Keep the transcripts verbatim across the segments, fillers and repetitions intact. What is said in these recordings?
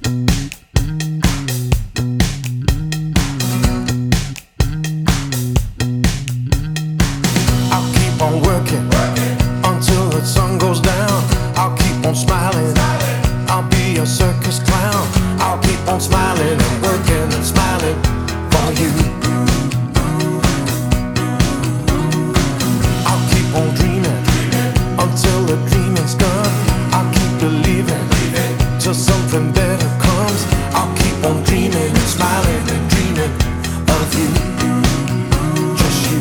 I'll keep on working until the sun goes down. I'll keep on smiling. I'll be a circus clown. I'll keep on smiling and working and smiling for you. I'll keep on dreaming until the dreaming's done. I'll keep believing till something better comes. I'll keep on dreaming and smiling and dreaming of you. Just you.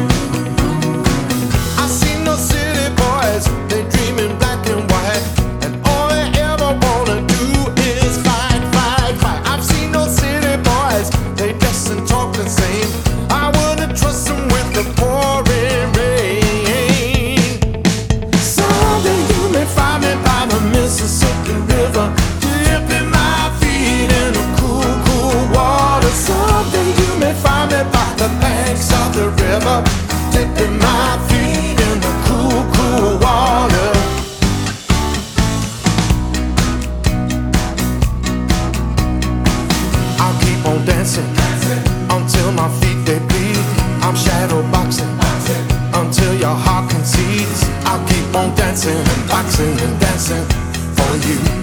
I see no city boys, they dream in black and white, and all they ever wanna do is fight, fight, fight. I've seen no city boys, they dress and talk the same. I wouldn't trust them with the pouring rain. Someday you may find me by the Mississippi River, dipping my feet in the cool, cool water. Someday you may find me by the banks of the river, dipping my feet in the cool, cool water. I'll keep on dancing until my feet they bleed. I'm shadow boxing until your heart concedes. I'll keep on dancing and boxing and dancing for you.